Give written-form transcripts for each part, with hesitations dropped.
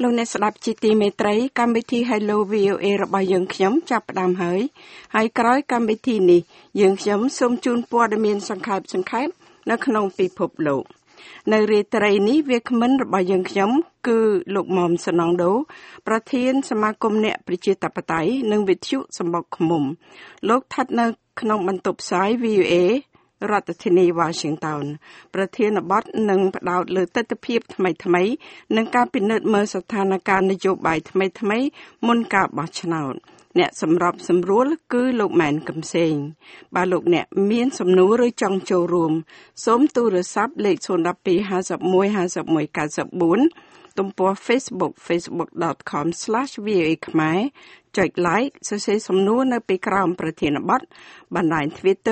លោកអ្នកស្ដាប់ជាទីមេត្រីកម្មវិធី Hello VOA របស់យើងខ្ញុំចាប់ផ្ដើមហើយក្រោយកម្មវិធីនេះយើងខ្ញុំសូមជូនព័ត៌មានសង្ខេបនៅក្នុងពិភពលោកនៅរាត្រីនេះវាគ្មិនរបស់យើងខ្ញុំគឺលោកមុំសណងដូប្រធានសមាគមអ្នកប្រជាធិបតេយ្យនិងវិទ្យុសម្បុកឃ្មុំលោកស្ថិតនៅក្នុងបន្ទប់ផ្សាយ VOAរដ្ឋធានី Washington ប្រធានបទនឹងផ្ដោតលើទិដ្ឋភាពថ្មីៗនិងការពិនិត្យមើលស្ថានភាពនយោបាយថ្មីៗមុនការបោះឆ្នោតអ្នកសម្របសម្រួលគឺលោកម៉ែនកំសែងបើលោកអ្នកមានសំណួរឬចង់ចូលរួមសូមទូរស័ព្ទលេខ012 51 51 94ទំព័រ facebook.com/voa ខ្មែរចុច like សរសេរសំណួរនៅពេលក្រោមប្រធានបទបណ្ដាញ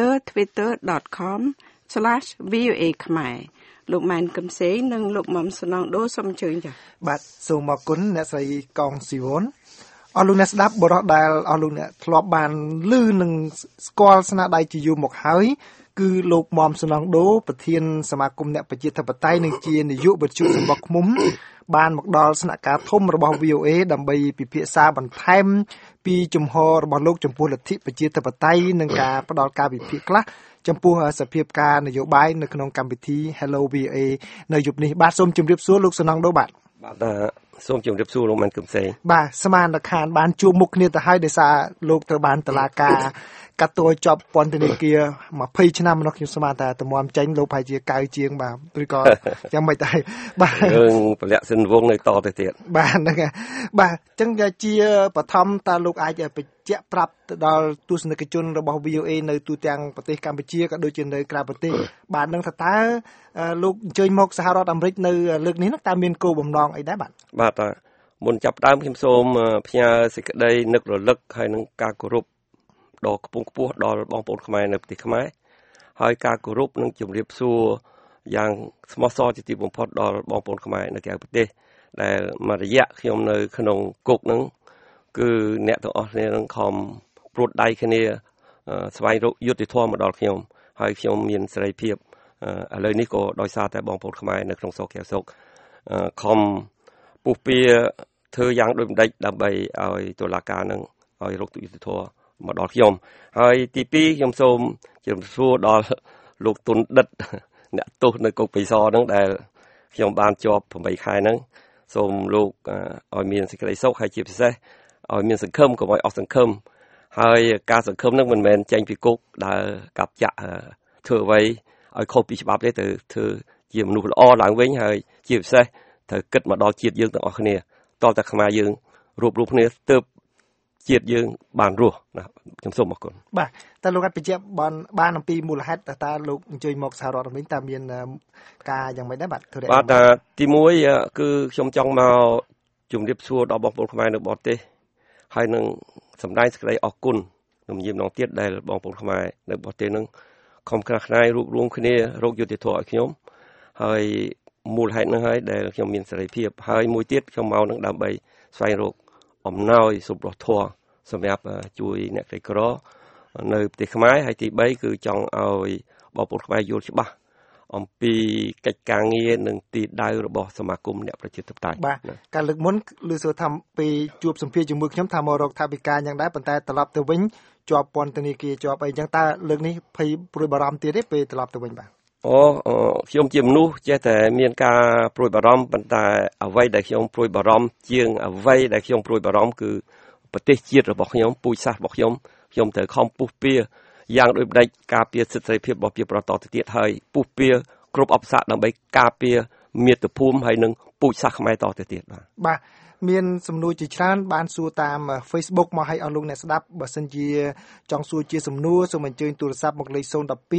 twitter.com/voa ខ្មែរលោកម៉ែនកំសែងនិងលោកមុំសណងដូសូមអញ្ជើញចា៎បាទសូមអរគុណអ្នកស្រីកងស៊ីវុនអស់លោកអ្នកស្ដាប់បរិះដែលអស់លោកអ្នកធ្លាប់បានឮនិងស្គាល់ស្នាដៃជាយូរមកហើយគឺលោកមុំសណងដូប្រធានសមាគមអ្នកប្រជាធិបតេយ្យនិងជានាយកវិទ្យុសម្បុកឃ្មុំបានមកដល់ស្នាក់ការធំរបស់ VOA ដើម្បីពិភាក្សាបន្ថែមពីជំហររបស់លោកចំពោះលទ្ធិប្រជាធិបតេយ្យនិងការផ្ដល់ការវិភាគខ្លះចំពោះសភាពការនយោបាយនៅក្នុងកម្មវិធី Hello VOA នៅយប់នេះបាទសូមជម្រាបសួរលោកសណងដូបាទសូមជម្រាបសួរលោកម៉ែនកំសែងបាទស្មានតែខានបានជួបមុខគ្នាទៅហើយដោយសារលោកត្រូវបានតុលាការកាត់ទោសជាប់ពន្ធនាគារ20ឆ្នាំម្ដងខ្ញុំស្មានតែតម្រាំចេញលោកប្រហែលជាកៅជាងបាទឬក៏យ៉ាងម៉េចដែរបាទរឿងពលៈសិនវងនៅតទៅទៀតបាទហ្នឹងហើយបាទអញ្ចឹងជាបឋមតើលោកអាចបញ្ជាក់ប្រាប់ទៅដល់ទស្សនិកជនរបស់ VOA នៅទូទាំងប្រទេសកម្ពុជាក៏ដូចជានៅក្រៅប្រទេសបាទនឹងថាតើលោកអញ្ជើញមកសហរដ្ឋអាមេរិកនៅលើកនេះតើមានគោលបំណងអីដែរបាទមុនចាប់ដើមខ្ញុំសូមផ្ញើសេចក្តីនឹករលឹកហើយនឹងការគោរពដ៏ខ្ពង់ខ្ពស់ដល់បងប្អូនខ្មែរនៅប្រទេសខ្មែរហើយការគោរពនិងជម្រាបសួរយ៉ាងស្មោះសរជាទីបំផុតដល់បងប្អូនខ្មែរនៅក្រៅប្រទេសដែលមួយរយៈខ្ញុំនៅក្នុងគុកហ្នឹងគឺអ្នកទាំងអស់គ្នានឹងខំព្រួតដៃគ្នាស្វែងរកយុត្តិធម៌មកដល់ខ្ញុំហើយខ្ញុំមានសេរីភាពឥឡូវនេះក៏ដោយសារតែបងប្អូនខ្មែរនៅក្នុងស្រុកកែវសុកខំពុះពៀធ្វើយ៉ាងដូចម្ដេចដើម្បីឲ្យតុលាការនឹងឲ្យរកយុត្តិធម៌មកដល់ខ្ញុំហើយទី2ខ្ញុំសូមជម្រាបសួរដល់លោកទុនដិតអ្នកទោសនៅគុកបិសរហ្នឹងដែលខ្ញុំបានជាប់8ខែហ្នឹងសូមលោកឲ្យមានសេចក្តីសុខហើយជាពិសេសឲ្យមានសង្ឃឹមកុំឲ្យអស់សង្ឃឹមហើយការសង្ឃឹមហ្នឹងមិនមែនចេញពីគុកដើរកាប់ចាក់ធ្វើអ្វីឲ្យខុសពីច្បាប់ទេទៅធ្វើជាមនុស្សល្អឡើងវិញហើយជាពិសេសត្រូវគិតមកដល់ជាតិយើងទាំងអស់គ្នាតតែខ្មែរយើងរួបរวมគ្នាទើបជាតិយើងបានរស់ណាខ្ញុំសូមអរគុណបាទតើលោកអាចបញ្ជាក់បានអំពីមូលហេតុតើលោកអញ្ជើញមកសហរដ្ឋអាមេរិកតើមានការយ៉ាងម៉េចដែរបាទបាទទី1គឺខ្ញុំចង់មកជម្រាបសួរដល់បងប្អូនខ្មែរនៅបរទេសហើយនឹងសម្ដែងសេចក្តីអរគុណនឹងយាមម្ដងទៀតដែលបងប្អូនខ្មែរនៅបរទេសនឹងខំខ្នះខ្នាយរួបរวมគ្នារកយុត្តិធម៌ឲ្យខ្ញុំហើយមូលហេតុហ្នឹងហើយដែលខ្ញុំមានសេរីភាពហើយមួយទៀតខ្ញុំមកនឹងដើម្បីស្វែងរកអំណោយសុបរធម៌សម្រាប់ជួយអ្នកក្រីក្រនៅប្រទេសខ្មែរហើយទី3គឺចង់ឲ្យបងប្អូនខ្មែរយល់ច្បាស់អំពីកិច្ចការងារនិងទីដៅរបស់សមាគមអ្នកប្រជាធិបតេយ្យបាទការលើកមុនឮសូរថាពេលជួបសម្ភាសជាមួយខ្ញុំថាមករកថាវិការយ៉ាងដែរប៉ុន្តែត្រឡប់ទៅវិញជាប់ពន្ធនាគារជាប់អីចឹងតើលើកនេះភ័យព្រួយបារម្ភទៀតទេពេលត្រឡប់ទៅវិញបាទខ្ញុំជាមនុស្សចេះតែមានការព្រួយបារម្ភប៉ុន្តែអ្វីដែលខ្ញុំព្រួយបារម្ភជាងអ្វីដែលខ្ញុំព្រួយបារម្ភគឺប្រទេសជាតិរបស់ខ្ញុំពូជសាសន៍របស់ខ្ញុំត្រូវខំពុះពៀយ៉ាងដូចម្ដេចការពារសិទ្ធិសេរីភាពរបស់ប្រជាប្រដ្ឋតទៅទៀតហើយពុះពៀគ្រប់អបស័កដើម្បីការពារមាតុភូមិហើយនឹងពូជសាសន៍ខ្មែរតទៅទៀតបាទមានសំណួរជាច្រើនបានសួរតាម Facebook មកឲ្យអស់លោកអ្នកស្ដាប់បើសិនជាចង់សួរជាសំណួរសូមអញ្ជើញទូរស័ព្ទមកលេខ012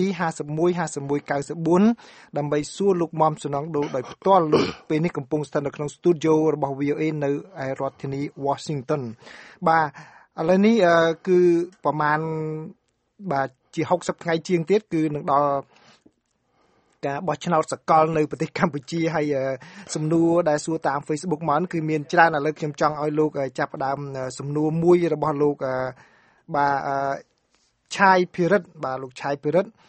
51 51 94ដើម្បីសួរលោកមុំសណងដូដោយផ្ទាល់លោកពេលនេះកំពុងស្ថិតនៅក្នុង Studio របស់ VOA នៅឯរដ្ឋធានី Washington បាទឥឡូវនេះគឺប្រហែលបាទជា60ថ្ងៃជាងទៀតគឺនឹងដល់ការបោះឆ្នោតសកលនៅប្រទេសកម្ពុជាហើយសំណួរដែលសួរតាម Facebook មកគឺមានច្រើនឥឡូវខ្ញុំចង់ឲ្យលោកចាប់ផ្ដើមសំណួរមួយរបស់លោកបាទឆាយភិរិទ្ធបាទលោកឆាយភិរិទ្ធ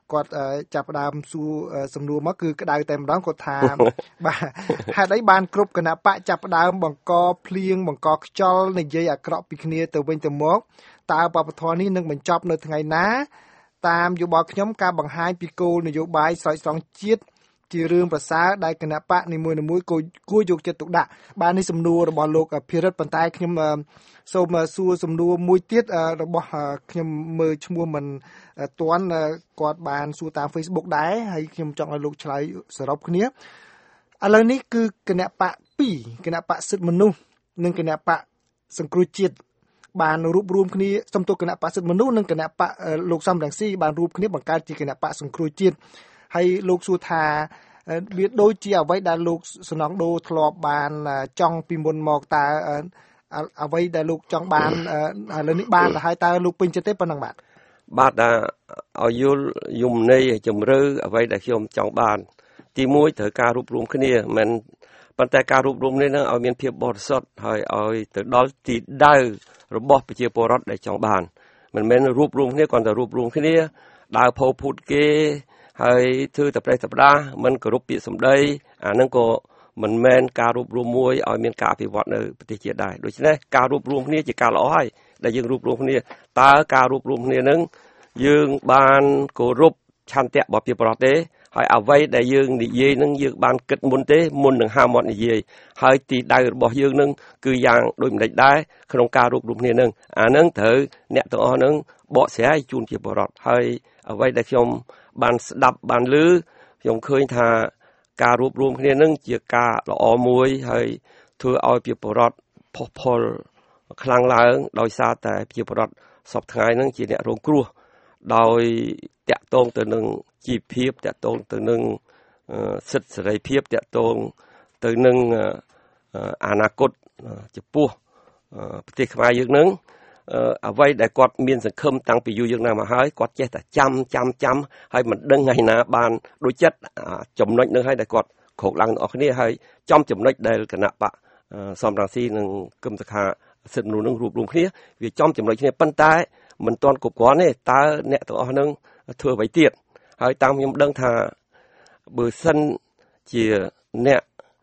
គាត់ចាប់ផ្ដើមសួរសំណួរមកគឺក្តៅតែម្ដងគាត់ថាបាទហេតុអីបានគ្រប់គណៈបកចាប់ផ្ដើមបង្កភ្លៀងបង្កខ្យល់និយាយអាក្រក់ពីគ្នាទៅវិញទៅមកតើបព្វធម៌នេះនឹងបញ្ចប់នៅថ្ងៃណាតាមយោបល់ខ្ញុំការបង្ហាញពីគោលនយោបាយស្រោចស្រង់ជាតិជារឿងប្រសើរដែលគណៈបកនីមួយៗគួរយកចិត្តទុកដាក់បាទនេះសំណួររបស់លោកភិរិទ្ធប៉ុន្តែខ្ញុំសូមសួរសំណួរមួយទៀតរបស់ខ្ញុំមើលឈ្មោះមិនទាន់គាត់បានសួរតាម Facebook ដែរហើយខ្ញុំចង់ឲ្យលោកឆ្លើយសរុបគ្នាឥឡូវនេះគឺគណៈបក2គណៈបកសិទ្ធិមនុស្សនិងគណៈបកសង្គ្រោះជាតិបានរួបរวมគ្នាសំទោគណៈបកសិទ្ធិមនុស្សនិងគណៈបកលោកសំរងស៊ីបានរួបគ្នាបង្កើតជាគណៈបកសង្គ្រោះជាតិហើយលោកសួរថាវាដូចជាអ្វីដែលលោកសំណងដូធ្លាប់បានចង់ពីមុនមកតើអ្វីដែលលោកចង់បានឥឡូវនេះបានទៅហើយតើលោកពេញចិត្តទេប៉ុណ្ណឹងបាទឲ្យយល់យមន័យជំរឿអ្វីដែលខ្ញុំចង់បានទី1ត្រូវការរួបរวมគ្នាមិនប៉ុន្តែការរួបរวมនេះនឹងឲ្យមានភាពបរិសុទ្ធហើយឲ្យទៅដល់ទីដៅរបស់ប្រជាពលរដ្ឋដែលចង់បានមិនមែនរួបរวมគ្នាគ្រាន់តែរួបរวมគ្នាដើរផោភូតគេហើយធ្វើតែប្រេះតែផ្ដាស់មិនគោរពពាក្យសម្ដីអានឹងក៏មិនមែនការរួបរวมមួយឲ្យមានការអភិវឌ្ឍនៅប្រទេសជាតិដែរដូច្នេះការរួបរวมគ្នាជាការល្អហើយដែលយើងរួបរวมគ្នាតើការរួបរวมគ្នានឹងយើងបានគោរពឆន្ទៈរបស់ប្រជាពលរដ្ឋទេហើយអ្វីដែលយើងនិយាយនឹងយើងបានគិតមុនទេមុននឹងហាមាត់និយាយហើយទីដៅរបស់យើងនឹងគឺយ៉ាងដូចម្តេចដែរក្នុងការរួបរวมគ្នានឹងអានឹងត្រូវអ្នកទាំងអស់នឹងបកស្រាយជូនជាពលរដ្ឋហើយអ្វីដែលខ្ញុំបានស្ដាប់បានឮខ្ញុំឃើញថាការរួបរวมគ្នានឹងជាការល្អមួយហើយធ្វើឲ្យប្រជាពលរដ្ឋផុសផុលខ្លាំងឡើងដោយសារតែប្រជាពលរដ្ឋសពថ្ងៃនឹងជាអ្នករងគ្រោះដោយតាក់ទងទៅនឹងជីវភាពតាក់ទងទៅនឹងសិទ្ធិសេរីភាពតាក់ទងទៅនឹងអនាគតចំពោះប្រទេសខ្មែរយើងនឹងអ្វីដែលគាត់មានសង្ឃឹមតាំងពីយូរយើងណាមកហើយគាត់ចេះតែចាំហើយមិនដឹងថ្ងៃណាបានដូចចិត្តចំណុចនឹងហើយដែលគាត់ក្រោកឡើងទាំងអស់គ្នាហើយចំចំណុចដែលគណៈបកសំរងស៊ីនិងគឹមសខាសិទ្ធិមនុស្សនឹងរួបរวมគ្នាវាចំចំណុចគ្នាប៉ុន្តែមិនទាន់គ្រប់គ្រាន់ទេតើអ្នកទាំងអស់នឹងធ្វើអ្វីទៀតហើយតាមខ្ញុំដឹងថាបើសិនជាអ្នក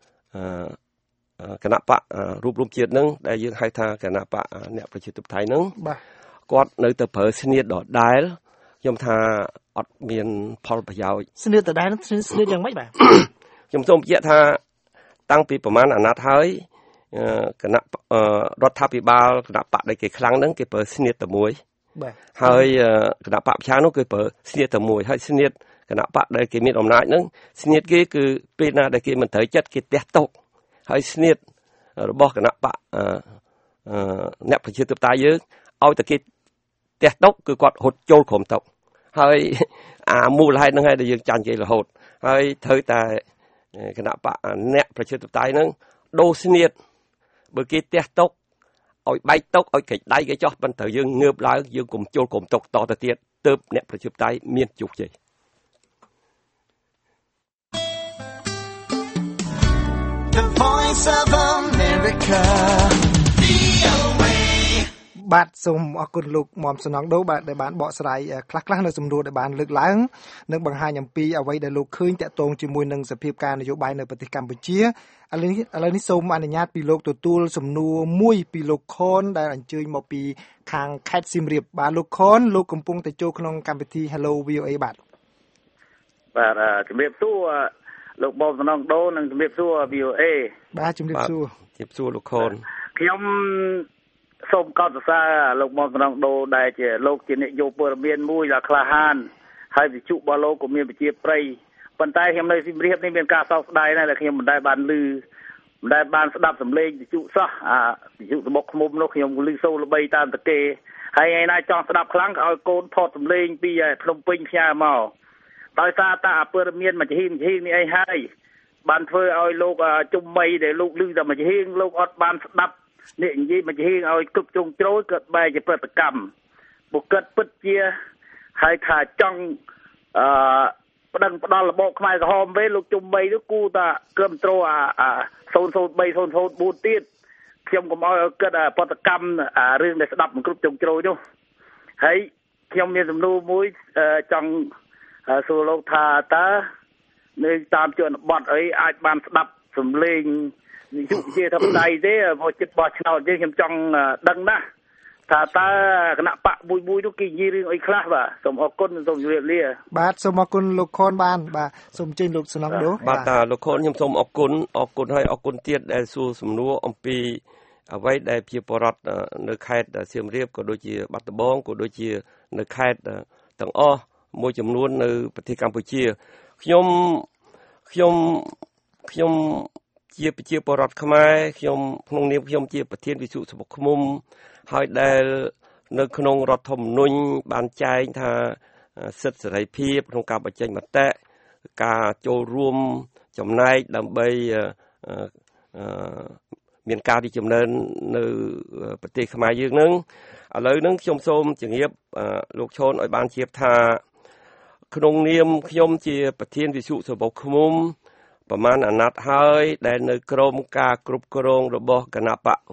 គណៈបករួបរวมជាតិនឹងដែលយើងហៅថាគណៈបកអ្នកប្រជាធិបតេយ្យនឹងគាត់នៅតែប្រើស្នៀតដដែលខ្ញុំថាអត់មានផលប្រយោជន៍ស្នៀតដដែលស្នៀតយ៉ាងម៉េចបាទខ្ញុំសូមបញ្ជាក់ថាតាំងពីប្រមាណអាណត្តិហើយគណៈរដ្ឋាភិបាលគណៈបកដែលគេខ្លាំងហ្នឹងគេប្រើស្នៀតតែមួយហើយគណៈបកប្រឆាំងនោះគេប្រើស្នៀតតែមួយហើយស្នៀតគណៈបកដែលគេមានអំណាចហ្នឹងស្នៀតគេគឺពេលណាដែលគេមិនត្រូវចិត្តគេទះតុកហើយស្នៀតរបស់គណៈបកអ្នកប្រជាធិបតេយ្យយើងឲ្យតែគេទះតុកគឺគាត់ហត់ចូលក្រុមតុកហើយអាមូលហេតុហ្នឹងហើយដែលយើងចាញ់គេរហូតហើយត្រូវតែគណៈបកអ្នកប្រជាធិបតេយ្យហ្នឹងដូរស្នៀតបើគេទះតុកឲ្យបែកតុកឲ្យកិច្ចដៃគេចោះប៉ុន្តែយើងងើបឡើងយើងកុំចូលក្រុមតុកតទៅទៀតទើបអ្នកប្រជាធិបតេយ្យមានជោគជ័យ The Voice of America បាទសូមអរគុណលោកមុំសំណងដូបាទដែលបានបកស្រាយខ្លះនៅសំណួរដែលបានលើកឡើងនិងបង្ហាញអំពីអ្វីដែលលោកឃើញតាក់ទងជាមួយនឹងសភាពការនយោបាយនៅប្រទេសកម្ពុជាឥឡូវនេះសូមអនុញ្ញាតពីលោកទទួលសំណួរមួយពីលោកខនដែលអញ្ជើញមកពីខាងខេត្តសៀមរាបបាទលោកខនលោកកំពុងតែចូលក្នុងកម្មវិធី Hello VOA បាទជំរាបសួរលោកបងសំណងដូនិងជំរាបសួរ VOA បាទជំរាបសួរលោកខនខ្ញុំសូមកោតសរសើរលោកបងសំណងដូដែលជាលោកជាអ្នកយកព័ត៌មានមួយដ៏ក្លាហានហើយវិទ្យុរបស់លោកក៏មានវិជាប្រៃប៉ុន្តែខ្ញុំនៅសៀមរាបនេះមានការសោកស្ដាយណាស់ដែលខ្ញុំមិនដែលបានឮមិនដែលបានស្ដាប់សម្លេងវិទ្យុសោះវិទ្យុសំបុកឃ្មុំនោះខ្ញុំឮសូរល្បីតាមតាគេហើយឯណាចង់ស្ដាប់ខ្លាំងក៏ឲ្យកូនថតសម្លេងពីភ្នំពេញផ្ញើមកដោយសារតែព័ត៌មានមួយជីនេះអីហើយបានធ្វើឲ្យលោកជុំមីដែលលោកឮតែមួយជីលោកអត់បានស្ដាប់នេះនិយាយមួយជីឲ្យគប់ជ្រុងជ្រោយគាត់បែរជាប្រតិកម្មបុគ្គលពិតជាហើយថាចង់ប្តឹងផ្ដាល់របបខ្មែរក្រហមវិញលោកជុំមីនោះគូតាគ្រប់ត្រូល003 004ទៀតខ្ញុំកុំឲ្យគាត់ប្រតិកម្មរឿងដែលស្ដាប់មិនគ្រប់ជ្រុងជ្រោយនោះហើយខ្ញុំមានសំណួរមួយចង់សួរលោកថាតើនៅតាមជនបទអីអាចបានស្ដាប់សំឡេងនាយកជាធិបតីទេមកចិត្តបោះឆ្នោតយើងខ្ញុំចង់ដឹងណាស់ថាតើគណៈបកមួយនោះគេនិយាយរឿងអីខ្លះបាទសូមអរគុណសូមជម្រាបលាបាទសូមអរគុណលោកខនបានបាទសូមចេញលោកសំឡងដូបាទតាលោកខនខ្ញុំសូមអរគុណហើយអរគុណទៀតដែលសួរសំណួរអំពីអ្វីដែលជាបរិបទនៅខេត្តសៀមរាបក៏ដូចជាបាត់ដំបងក៏ដូចជានៅខេត្តទាំងអស់មួយចំនួននៅប្រទេសកម្ពុជាខ្ញុំជាប្រជាពលរដ្ឋខ្មែរខ្ញុំក្នុងនាមខ្ញុំជាប្រធានវិសុសមាគមហើយដែលនៅក្នុងរដ្ឋធម្មនុញ្ញបានចែងថាសិទ្ធិសេរីភាពក្នុងការបញ្ចេញមតិការចូលរួមចំណែកដើម្បីមានការរីកចម្រើននៅប្រទេសខ្មែរយើងនឹងឥឡូវនឹងខ្ញុំសូមជម្រាបលោកឈុនឲ្យបានជ្រាបថាក្នុងនាមខ្ញុំជាប្រធានវិសុសមាគមប្រមាណអាណត្តិហើយដែលនៅក្រោមការគ្រប់គ្រងរបស់គណៈបក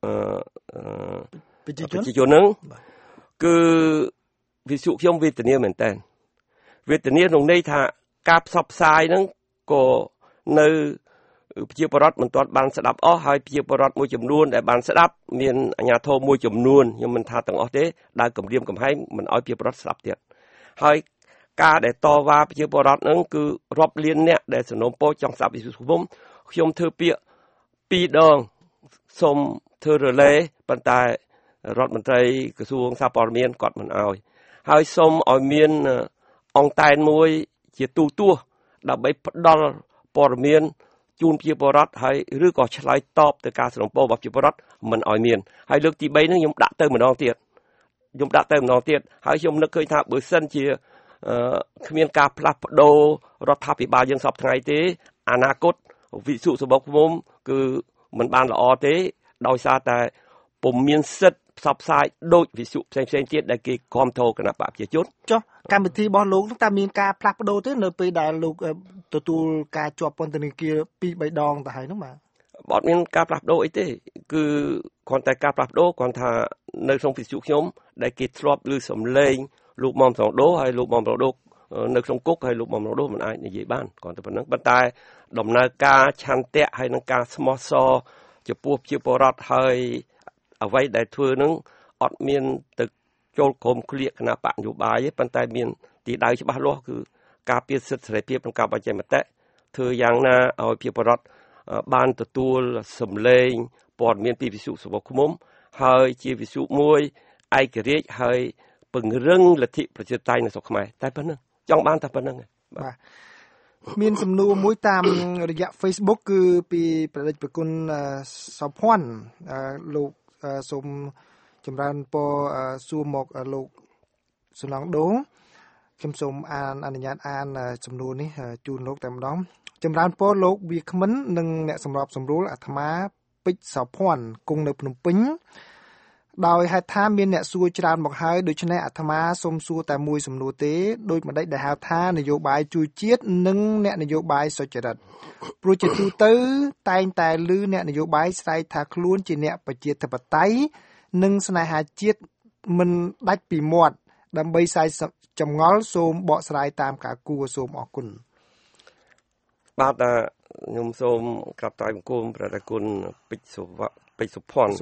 ប្រជាជននឹងគឺវិសុខ្ញុំវេទនាមែនតើវេទនាក្នុងន័យថាការផ្សព្វផ្សាយហ្នឹងក៏នៅប្រជាពលរដ្ឋមិនទាន់បានស្ដាប់អស់ហើយប្រជាពលរដ្ឋមួយចំនួនដែលបានស្ដាប់មានអាជ្ញាធរមួយចំនួនខ្ញុំមិនថាទាំងអស់ទេដើរគម្រាមកំហែងមិនឲ្យប្រជាពលរដ្ឋស្ដាប់ទៀតហើយការដែលតវ៉ាប្រជាពលរដ្ឋហ្នឹងគឺរាប់លានអ្នកដែលសំណូមពរចង់ស្ដាប់វិសុខុមខ្ញុំធ្វើពាក្យ2ដងសូមធ្វើរលែប៉ុន្តែរដ្ឋមន្ត្រីក្រសួងសារព័ត៌មានគាត់មិនអោយហើយសូមឲ្យមានអង្គតែនមួយជាទូទួដើម្បីផ្ដល់ព័ត៌មានជូនប្រជាពលរដ្ឋហើយឬក៏ឆ្លើយតបទៅការសំណូមពររបស់ប្រជាពលរដ្ឋមិនឲ្យមានហើយលើកទី3ហ្នឹងខ្ញុំដាក់ទៅម្ដងទៀតហើយខ្ញុំនឹកឃើញថាបើសិនជាគ្មានការផ្លាស់ប្ដូររដ្ឋាភិបាលយើងសពថ្ងៃទេអនាគតវិសុសមាគមគឺមិនបានល្អទេដោយសារតែពុំមានសិទ្ធិផ្សព្វផ្សាយដូចវិសុផ្សេងៗទៀតដែលគេគ្រប់គ្រងគណៈបកប្រជាជនចុះកម្មវិធីរបស់លោកតើមានការផ្លាស់ប្ដូរទេនៅពេលដែលលោកទទួលការជាប់ពន្ធនាគារ 2-3 ដងទៅហើយនោះបាទអត់មានការផ្លាស់ប្ដូរអីទេគឺគ្រាន់តែការផ្លាស់ប្ដូរគ្រាន់ថានៅក្នុងវិសុខ្ញុំដែលគេធ្លាប់ឮសំឡេងលោកមុំត្រង់ដូហើយលោកមុំត្រង់ដូនៅក្នុងគុកហើយលោកមុំត្រង់ដូមិនអាចនិយាយបានគ្រាន់តែប៉ុណ្្នឹងប៉ុន្តែដំណើរការឆន្ទៈហើយនឹងការស្មោះសរចំពោះប្រជាពលរដ្ឋហើយអ្វីដែលធ្វើនឹងអត់មានទៅចូលក្រុមឃ្លៀកគណៈបកនយោបាយទេប៉ុន្តែមានទីដៅច្បាស់លាស់គឺការពារសិទ្ធិសេរីភាពក្នុងការបញ្ចេញមតិធ្វើយ៉ាងណាឲ្យប្រជាពលរដ្ឋបានទទួលសម្លេងព័ត៌មានពីវិសុសមាគមហើយជាវិសុមួយឯករាជ្យហើយពង្រឹងលទ្ធិប្រជាធិបតេយ្យនៅស្រុកខ្មែរតែប៉ុណ្្នឹងចង់បានតែប៉ុណ្្នឹងបាទមានសំណួរមួយតាមរយៈ Facebook គឺពីប្រតិប្រគុណសុភ័ណ្ឌលោកសូមចម្រើនពរសួរមកលោកសំឡងដូខ្ញុំសូមអនុញ្ញាតអានសំណួរនេះជូនលោកតែម្ដងចម្រើនពរលោកវាគ្មិននិងអ្នកសម្របសម្រួលអាត្មាពេជ្រសុភ័ណ្ឌគង់នៅភ្នំពេញដោយហេតុថាមានអ្នកសួរច្រើនមកហើយដូច្នេះអាត្មាសូមសួរតែមួយសំណួរទេដូចម្ដេចដែលហៅថានយោបាយជួយជាតិនិងអ្នកនយោបាយសុចរិតព្រោះជាទូទៅតែងតែឮអ្នកនយោបាយស្រែកថាខ្លួនជាអ្នកប្រជាធិបតេយ្យនិងស្នេហាជាតិមិនដាច់ពីមាត់ដើម្បីសាយចម្ងល់សូមបកស្រាយតាមការគួរសូមអរគុណបាទខ្ញុំសូមក្រាបថ្វាយបង្គំព្រះតេគុណពេជ្រសុភ័ណ្ឌ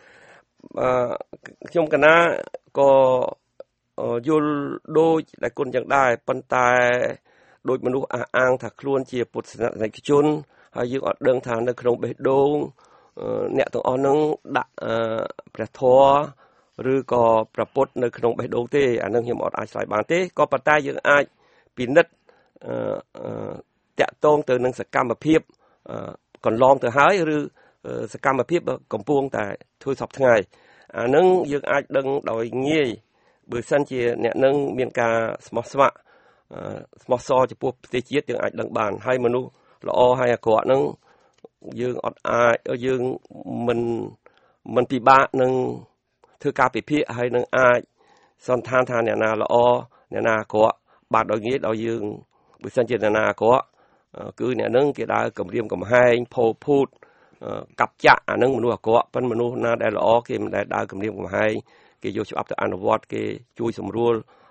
ខ្ញុំកណាក៏យល់ដូចតែគុណយ៉ាងដែរប៉ុន្តែដូចមនុស្សអះអាងថាខ្លួនជាពុទ្ធសាសនិកជនហើយយើងអត់ដឹងថានៅក្នុងបេះដូងអ្នកទាំងអស់នឹងដាក់ព្រះធម៌ឬក៏ព្រះពុទ្ធនៅក្នុងបេះដូងទេអានឹងខ្ញុំអត់អាចឆ្លើយបានទេក៏ប៉ុន្តែយើងអាចពិនិត្យតាក់ទងទៅនឹងសកម្មភាពកន្លងទៅហើយឬសកម្មភាពកំពុងតែធ្វើសពថ្ងៃអានឹងយើងអាចដឹងដោយងាយបើសិនជាអ្នកនឹងមានការស្មោះស្ម័គ្រស្មោះសរចំពោះប្រទេសជាតិយើងអាចដឹងបានហើយមនុស្សល្អហើយអាក្រក់នឹងយើងអត់អាចយើងមិនពិបាកនឹងធ្វើការពិភាក្សាហើយនឹងអាចសន្និដ្ឋានថាអ្នកណាល្អអ្នកណាអាក្រក់បាទដោយងាយដោយយើងបើសិនជាអ្នកណាអាក្រក់គឺអ្នកនឹងគេដើរគម្រាមកំហែងផោភូតកាប់ចាក់អានឹងមនុស្សអាក្រក់ប៉ុន្តែមនុស្សណាដែលល្អគេមិនដែលដើរគម្រាមកំហែងគេយកច្បាប់ទៅអនុវត្តគេជួយសម្រួល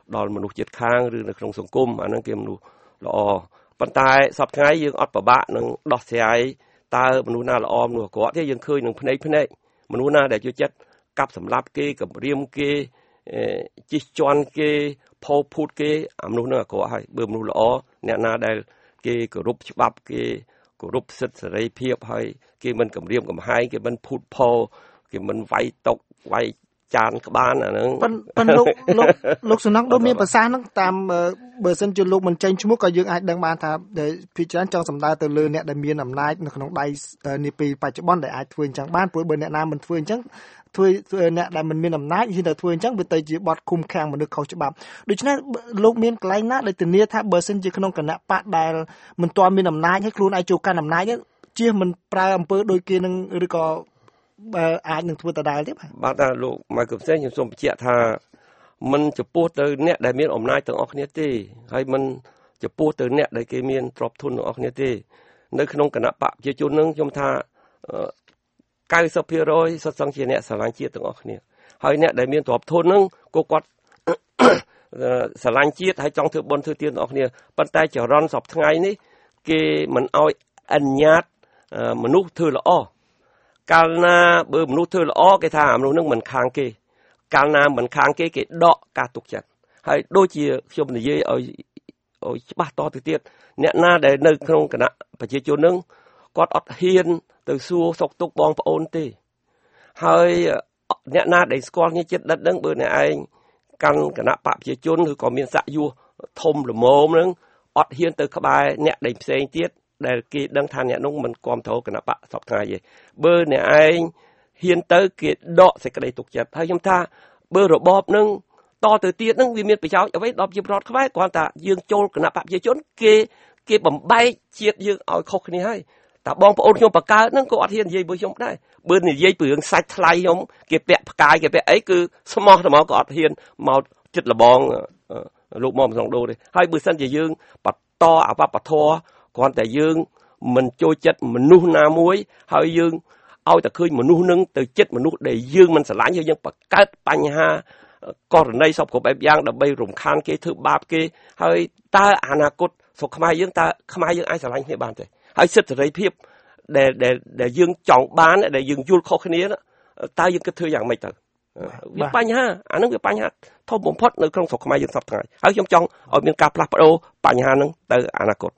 ដល់មនុស្សជិតខាងឬនៅក្នុងសង្គមអាហ្នឹងគេមនុស្សល្អប៉ុន្តែសប្តាហ៍ថ្ងៃយើងអត់ពិបាកនឹងដោះស្រាយតើមនុស្សណាល្អមនុស្សអាក្រក់ទេយើងឃើញនឹងភ្នែកមនុស្សណាដែលជួយចិត្តកាប់សម្លាប់គេគំរាមគេជិះជាន់គេផោភូតគេអាមនុស្សនឹងអាក្រក់ហើយបើមនុស្សល្អអ្នកណាដែលគេគោរពច្បាប់គេគោរពសិទ្ធិសេរីភាពហើយគេមិនគំរាមកំហែងគេមិនភូតផោគេមិនវាយតុកវាយចានក្បានអាហ្នឹងប៉ុន្តែលោកសំណងដូចមានប្រសាសន៍ហ្នឹងតាមបើសិនជាលោកមិនចេញឈ្មោះក៏យើងអាចដឹងបានថាភាគច្រើនចង់សម្ដៅទៅលើអ្នកដែលមានអំណាចនៅក្នុងដៃនាពេលបច្ចុប្បន្នដែលអាចធ្វើអញ្ចឹងបានព្រោះបើអ្នកណាមិនធ្វើអញ្ចឹងធ្វើអ្នកដែលមិនមានអំណាចហ៊ានតែធ្វើអញ្ចឹងវាទៅជាបទឃុំឃាំងមនុស្សខុសច្បាប់ដូច្នេះលោកមានកន្លែងណាដែលធានាថាបើសិនជាក្នុងគណៈបកដែលមិនទាន់មានអំណាចហើយខ្លួនឯងចូលកាន់អំណាចជៀសមិនប្រើអំពើដោយគេនឹងឬក៏បើអាចនឹងធ្វើដដែលទេបាទថាលោកម៉ៃកុំផ្សេងខ្ញុំសូមបញ្ជាក់ថាមិនចំពោះទៅអ្នកដែលមានអំណាចទាំងអស់គ្នាទេហើយមិនចំពោះទៅអ្នកដែលគេមានទ្រព្យធនទាំងអស់គ្នាទេនៅក្នុងគណៈបកប្រជាជននឹងខ្ញុំថា90% សុទ្ធសឹងជាអ្នកស្រឡាញ់ជាតិទាំងអស់គ្នាហើយអ្នកដែលមានទ្រព្យធននឹងក៏គាត់ស្រឡាញ់ជាតិហើយចង់ធ្វើបុណ្យធ្វើទានទាំងអស់គ្នាប៉ុន្តែចរន្តសពថ្ងៃនេះគេមិនអោយអនុញ្ញាតមនុស្សធ្វើល្អកាលណាបើមនុស្សធ្វើល្អគេថាមនុស្សនឹងមិនខាងគេកាលណាមិនខាងគេគេដកការទុកចិត្តហើយដូចជាខ្ញុំនិយាយឲ្យច្បាស់តទៅទៀតអ្នកណាដែលនៅក្នុងគណៈប្រជាជននឹងគាត់អត់ហ៊ានទៅសួរសុខទុក្ខបងប្អូនទេហើយអ្នកណាដែលស្គាល់គ្នាចិត្តដិតនឹងបើអ្នកឯងកាន់គណៈបកប្រជាជនឬក៏មានស័ក្តិយោធំល្មមនឹងអត់ហ៊ានទៅក្បែរអ្នកដែលផ្សេងទៀតដែលគេដឹងថាអ្នកនោះមិនគ្រប់គ្រងគណៈបកសពថ្ងៃទេបើអ្នកឯងហ៊ានទៅគេដកសេចក្តីទុកចិត្តហើយខ្ញុំថាបើរបបនឹងតទៅទៀតនឹងវាមានប្រយោជន៍អ្វីដល់ប្រជាពលរដ្ឋខ្មែរគ្រាន់តែយើងចូលគណៈបកប្រជាជនគេបំបែកជាតិយើងឲ្យខុសគ្នាហើយតែបងប្អូនខ្ញុំបកកើតហ្នឹងក៏អត់ហ៊ាននិយាយvớiខ្ញុំដែរបើនិយាយពីរឿងសាច់ថ្លៃខ្ញុំគេពាក់ផ្កាយគេពាក់អីគឺស្មោះតែមកក៏អត់ហ៊ានមកចិត្តលបងលោកមកក្នុងដូរទេហើយបើសិនជាយើងបន្តអវបធរគ្រាន់តែយើងមិនចូលចិត្តមនុស្សណាមួយហើយយើងឲ្យតែឃើញមនុស្សនឹងទៅចិត្តមនុស្សដែលយើងមិនស្រឡាញ់ហើយយើងបង្កើតបញ្ហាករណីសពគ្រប់បែបយ៉ាងដើម្បីរំខានគេធ្វើបាបគេហើយតើអនាគតស្រុកខ្មែរយើងតើខ្មែរយើងអាចស្រឡាញ់គ្នាបានទេហើយសិទ្ធិសេរីភាពដែលយើងចង់បានដែលយើងយល់ខុសគ្នាតើយើងគិតធ្វើយ៉ាងម៉េចទៅវាបញ្ហាអានឹងវាបញ្ហាធំបំផុតនៅក្នុងស្រុកខ្មែរយើងសពថ្ងៃហើយខ្ញុំចង់ឲ្យមានការផ្លាស់ប្ដូរបញ្ហានឹងទៅអនាគត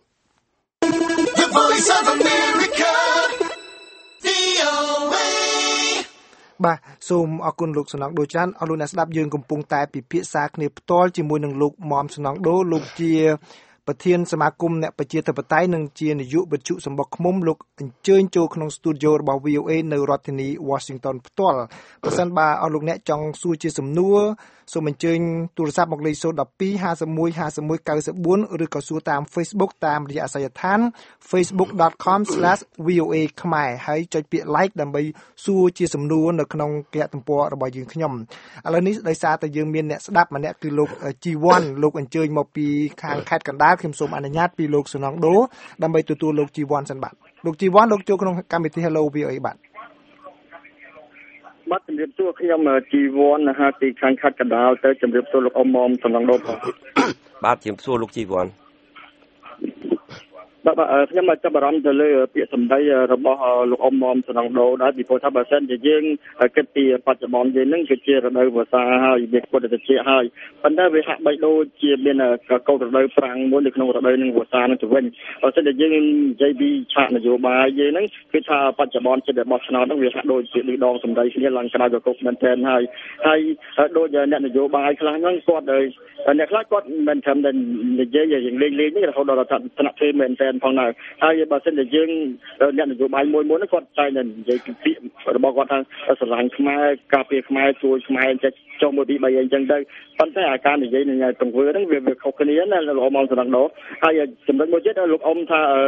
បាទសូមអរគុណលោកសំណងដូចាន់អរលោកអ្នកស្ដាប់យើងកំពុងតែពិភាក្សាគ្នាផ្ទាល់ជាមួយនឹងលោកមុំសំណងដូលោកជាប្រធានសមាគមអ្នកប្រជាធិបតេយ្យនិងជានាយកវិទ្យុសម្បុកឃ្មុំលោកអញ្ជើញចូលក្នុងស្ទូឌីយោរបស់ VOA នៅរដ្ឋធានី Washington ផ្ទាល់បើសិនបើអស់លោកអ្នកចង់សួរជាសំណួរសូមអញ្ជើញទូរស័ព្ទមកលេខ012 51 51 94ឬក៏សួរតាម Facebook តាមរយៈអាសយដ្ឋាន facebook.com/voa ខ្មែរហើយចុចពាក្យ like ដើម្បីសួរជាសំណួរនៅក្នុងគេហទំព័ររបស់យើងខ្ញុំឥឡូវនេះដោយសារតែយើងមានអ្នកស្ដាប់ម្នាក់គឺលោកជីវ័នលោកអញ្ជើញមកពីខាងខេត្តកណ្ដាលខ្ញុំសូមអនុញ្ញាតពីលោកសំណងដូដើម្បីទទួលលោកជីវ័នសិនបាទលោកជីវ័នលោកចូលក្នុងកម្មវិធី Hello VOA បាទជំរាបសួរខ្ញុំជីវ័នហាទីខាងខេត្តកណ្ដាលទៅជំរាបសួរលោកអ៊ំមុំសំឡងដូបាទជំរាបសួរលោកជីវ័នបាទខ្ញុំមកចាប់អារម្មណ៍ទៅលើពាក្យសម្ដីរបស់លោកអ៊ំមុំសំឡងដូដែរពីព្រោះថាបើសិនជាយើងគិតពីបច្ចុប្បន្នយើងនឹងគឺជារដូវវស្សាហើយវាពុទ្ធតិចហើយប៉ុន្តែវាហាក់បីដូចជាមានកោតរដូវប្រាំងមួយនៅក្នុងរដូវនឹងវស្សានឹងទៅវិញបើសិនជាយើងនិយាយពីឆាកនយោបាយយើងហ្នឹងគឺថាបច្ចុប្បន្នជាបោះឆ្នោតហ្នឹងវាហាក់ដូចជាឌីដងសម្ដីគ្នាឡើងក្រៅប្រកបមែនទែនហើយដូចអ្នកនយោបាយខ្លះហ្នឹងគាត់អ្នកខ្លះគាត់មិនត្រឹមតែនិយាយយ៉ាងលេងនេះរហូតដល់ថ្នាក់ធ្វើមែនទែនផងដែរហើយបើសិនជាយើងអ្នកនយោបាយមួយហ្នឹងគាត់តែនិយាយពីពាក្យរបស់គាត់ថាស្រឡាញ់ខ្មែរការពារខ្មែរជួយខ្មែរចេះចុះ1 2 3អីចឹងទៅប៉ុន្តែអាការនិយាយនឹងទង្វើហ្នឹងវាខុសគ្នាណាលោកអ៊ំសំឡងដូហើយចំណុចមួយទៀតលោកអ៊ំថា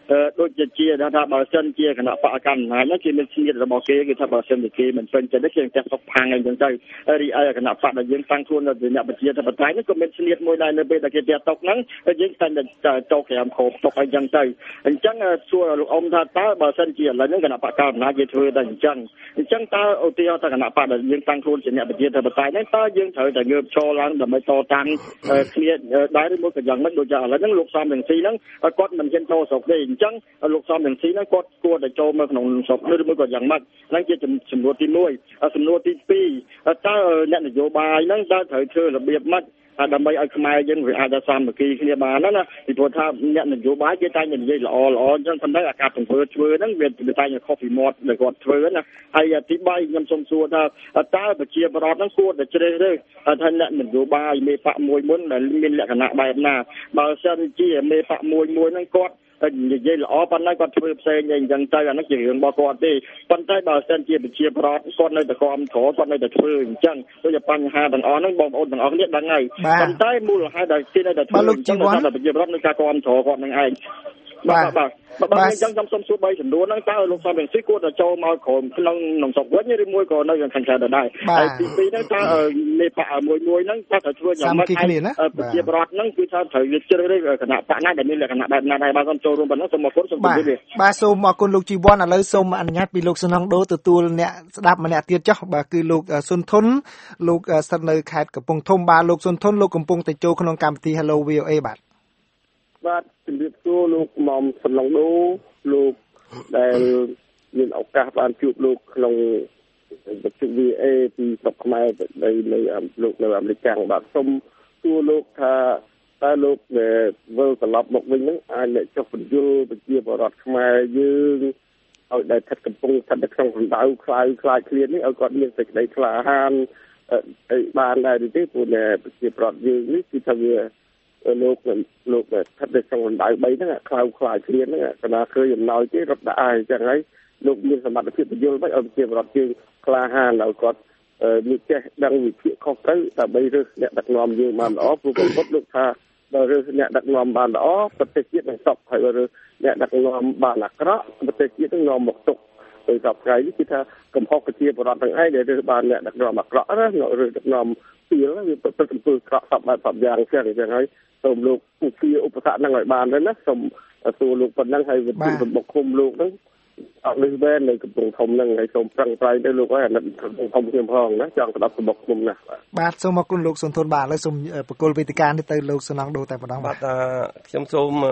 ដូចជាថាបើសិនជាគណៈបកកណ្ដាលហ្នឹងគេមានស្នៀតរបស់គេគឺថាបើសិនជាគេមិនពេញចិត្តទេគេតែសុកផាំងអីចឹងទៅរីឯគណៈបកដែលយើងតាំងខ្លួននៅអ្នកប្រជាធិបតេយ្យហ្នឹងក៏មានស្នៀតមួយដែរនៅពេលដែលគេតែតុកហ្នឹងយើងតែចោល5ខោតុកអីចឹងទៅអញ្ចឹងសួរលោកអ៊ំថាតើបើសិនជាឥឡូវហ្នឹងគណៈបកកណ្ដាលគេធ្វើតែអញ្ចឹងតើឧទាហរណ៍ថាគណៈបកដែលយើងតាំងខ្លួនជាអ្នកប្រជាធិបតេយ្យហ្នឹងតើយើងត្រូវតែងើបឈរឡើងដើម្បីតតាំងគ្នាដែរឬមួយក៏យ៉ាងម៉េចដូចជាឥឡូវហ្នឹងលោកសំរងស៊ីហ្នឹងគាត់មិនហ៊ានចូលស្រុកទេអញ្ចឹងលោកសំរងស៊ីហ្នឹងគាត់គួរតែចូលមកក្នុងស្រុកឬមួយក៏យ៉ាងម៉េចហ្នឹងជាសំណួរទី1សំណួរទី2តើអ្នកនយោបាយហ្នឹងតើត្រូវធ្វើរបៀបម៉េចដើម្បីឲ្យខ្មែរយើងវាអាចសាមគ្គីគ្នាបានណាពីព្រោះថាអ្នកនយោបាយគេតែនិយាយល្អអញ្ចឹងប៉ុន្តែអាការធ្វើហ្នឹងវាតែខុសពីមាត់ដែលគាត់ធ្វើណាហើយទី3ខ្ញុំសូមសួរថាតើប្រជាប្រដ្ឋហ្នឹងគួរតែជ្រើសរើសថាអ្នកនយោបាយមេបកមួយមុនដែលមានលក្ខណៈបែបណាបើសិនជាមេបកមួយហ្នឹងគាត់និយាយល្អប៉ុន្តែគាត់ធ្វើផ្សេងអីចឹងទៅអានោះជារឿងរបស់គាត់ទេប៉ុន្តែបើសិនជាប្រជាប្រដ្ឋគាត់នៅតែគាំទ្រគាត់នៅតែធ្វើអញ្ចឹងដូចជាបញ្ហាទាំងអស់ហ្នឹងបងប្អូនទាំងអស់គ្នាដឹងហើយប៉ុន្តែមូលហេតុដែលគេនៅតែធ្វើអញ្ចឹងថាប្រជាប្រដ្ឋនៅការគាំទ្រគាត់នឹងឯងបាទអញ្ចឹងខ្ញុំសូមសួរ3ចំនួនហ្នឹងតើលោកសំរងស៊ីគួរតែចូលមកក្រុមក្នុងស្រុកវិញឬមួយក៏នៅខាងក្រៅដែរហើយទី2ហ្នឹងតើមេបកមួយហ្នឹងតើត្រូវធ្វើយ៉ាងម៉េចប្រជាប្រដ្ឋហ្នឹងគឺថាត្រូវជ្រើសរើសគណៈបកណាដែលមានលក្ខណៈបែបណាដែរបាទសូមចូលរួមប៉ុណ្ណឹងសូមអរគុណសូមជម្រាបលាបាទសូមអរគុណលោកជីវ័នឥឡូវសូមអនុញ្ញាតពីលោកសំណងដូទទួលអ្នកស្ដាប់ម្នាក់ទៀតចុះបាទគឺលោកសុនធុនលោកស្ថិតនៅខេត្តកំពង់ធំបាទលោកសុនធុនលោកកំពុងតែចូលក្នុងកម្មវិធី Hello VOA បាទជំរាបសួរលោកមុំសំឡុងដូលោកដែលមានឱកាសបានជួបលោកក្នុងវិទ្យុ VA ពីស្រុកខ្មែរនៅលោកនៅអាមេរិកបាទសូមសួរលោកថាតើលោកវិលត្រឡប់មកវិញហ្នឹងអាចអ្នកចុះបញ្យលប្រជាពលរដ្ឋខ្មែរយើងឲ្យដែលស្ថិតកំពុងស្ថិតនៅក្នុងកម្ដៅខ្លាយឃ្លាននេះឲ្យគាត់មានសេចក្តីក្លាហានបានដែរទេព្រោះប្រជាពលរដ្ឋយើងនេះគឺថាវាលោកស្ថិតនៅក្នុងរណ្ដៅ3ហ្នឹងខ្លាយឃ្លានហ្នឹងកណាឃើញអំណោយទេរត់ដាក់អាយអញ្ចឹងហើយលោកមានសមត្ថភាពបញ្យល់មិនឲ្យប្រជាពលរដ្ឋយើងក្លាហានឲ្យគាត់មានចេះដឹងវិភាគខុសទៅដើម្បីរើសអ្នកដឹកនាំយើងបានល្អព្រោះប្រពុតលោកថាបើរើសអ្នកដឹកនាំបានល្អប្រទេសជាតិនឹងសុខហើយបើរើសអ្នកដឹកនាំបានអាក្រក់ប្រទេសជាតិនឹងនាំមកទុក្ខដោយសពថ្ងៃនេះគឺថាកំហុសប្រជាពលរដ្ឋទាំងឯងដែលរើសបានអ្នកដឹកនាំអាក្រក់ណារើសដឹកនាំពីលវាប្រព្រឹត្តអំពើអាក្រក់សពបែបសពយ៉ាងអញ្ចឹងហើយសូមលោកឧបឧបសគ្គហ្នឹងឲ្យបានទៅណាសូមសួរលោកប៉ុណ្ណឹងហើយវិទ្យាសម្បុកឃុំលោកហ្នឹងអត់នេះបែរនៅកំពង់ធំហ្នឹងហើយសូមប្រឹងប្រែងទៅលោកហើយអាណិតកំពង់ធំខ្ញុំផងណាចង់ស្ដាប់សម្បុកឃុំណាបាទសូមអរគុណលោកសុនធុនបាទឥឡូវសូមបកគលវេទិកានេះទៅលោកសំណងដូតែម្ដងបាទខ្ញុំសូម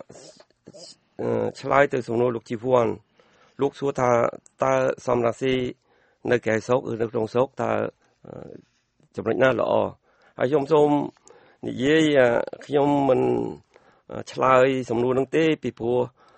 ឆ្លើយទៅសំណួរលោកជីវ័នលោកសួរថាតើសំរាស៊ីនៅកែសោកឬនៅក្នុងសោកតើចំណុចណាល្អហើយខ្ញុំសូមនិយាយខ្ញុំមិនឆ្លើយសំណួរនឹងទេពីព្រោះ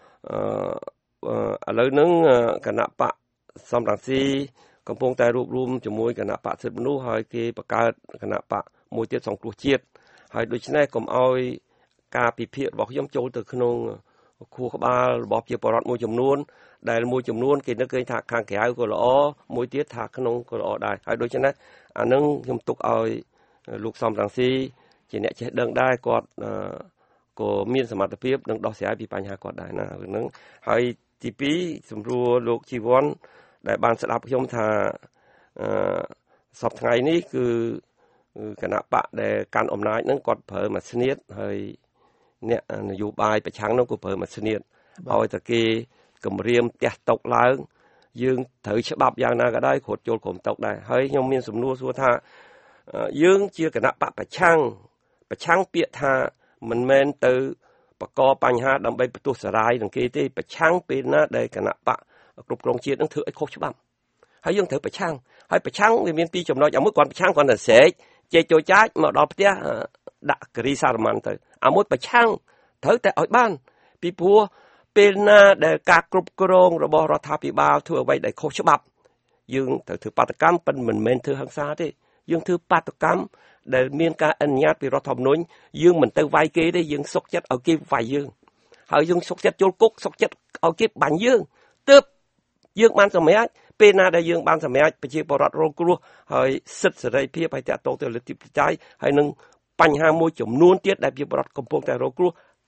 ឥឡូវហ្នឹងគណៈបកសំរងស៊ីកំពុងតែរួបរวมជាមួយគណៈបកសិទ្ធិមនុស្សហើយគេបង្កើតគណៈបកមួយទៀតសង្គ្រោះជាតិហើយដូច្នេះកុំឲ្យការពិភាក្សារបស់ខ្ញុំចូលទៅក្នុងខួរក្បាលរបស់ប្រជាពលរដ្ឋមួយចំនួនដែលមួយចំនួនគេនឹកឃើញថាខាងក្រៅក៏ល្អមួយទៀតថាក្នុងក៏ល្អដែរហើយដូច្នេះអានឹងខ្ញុំទុកឲ្យលោកសំរងស៊ីជាអ្នកចេះដឹងដែរគាត់ក៏មានសមត្ថភាពនឹងដោះស្រាយពីបញ្ហាគាត់ដែរណារឿងហ្នឹងហើយទី2សម្រួលលោកជីវ័នដែលបានស្ដាប់ខ្ញុំថាសប្តាហ៍ថ្ងៃនេះគឺគណៈបកដែលកាន់អំណាចហ្នឹងគាត់ប្រើមួយស្នៀតហើយអ្នកនយោបាយប្រឆាំងហ្នឹងក៏ប្រើមួយស្នៀតឲ្យតែគេគម្រាមផ្ទះតុកឡើងយើងត្រូវច្បាប់យ៉ាងណាក៏ដោយគ្រាន់ចូលក្រុមតុកដែរហើយខ្ញុំមានសំណួរសួរថាយើងជាគណៈបកប្រឆាំងពាក្យថាមិនមែនទៅបកបញ្ហាដើម្បីបន្ទោសសារាយនឹងគេទេប្រឆាំងពេលណាដែលគណៈបកគ្រប់គ្រងជាតិនឹងធ្វើឲ្យខុសច្បាប់ហើយយើងត្រូវប្រឆាំងហើយប្រឆាំងវាមានពីរចំណុចអាមួយគាត់ប្រឆាំងគាត់ទៅស្រែកជែកចូលចាច់មកដល់ផ្ទះដាក់គិរីសារមន្ទៅអាមួយប្រឆាំងត្រូវតែឲ្យបានពីព្រោះពេលណាដែលការគ្រប់គ្រងរបស់រដ្ឋាភិបាលធ្វើអ្វីដែលខុសច្បាប់យើងត្រូវធ្វើបាតកម្មប៉ុន្តែមិនមែនធ្វើហិង្សាទេយើងធ្វើបាតកម្មដែលមានការអនុញ្ញាតពីរដ្ឋធម្មនុញ្ញយើងមិនទៅវាយគេទេយើងសុកចិត្តឲ្យគេវាយយើងហើយយើងសុកចិត្តចូលគុកសុកចិត្តឲ្យគេបាញ់យើងទើបយើងបានសម្រេចពេលណាដែលយើងបានសម្រេចប្រជាពលរដ្ឋរងគ្រោះហើយសិទ្ធិសេរីភាពហើយតាក់ទងទៅលើលទ្ធិប្រជាធិបតេយ្យហើយនឹងបញ្ហាមួយចំនួនទៀតដែលប្រជាពលរដ្ឋកំពុងតែរងគ្រោះ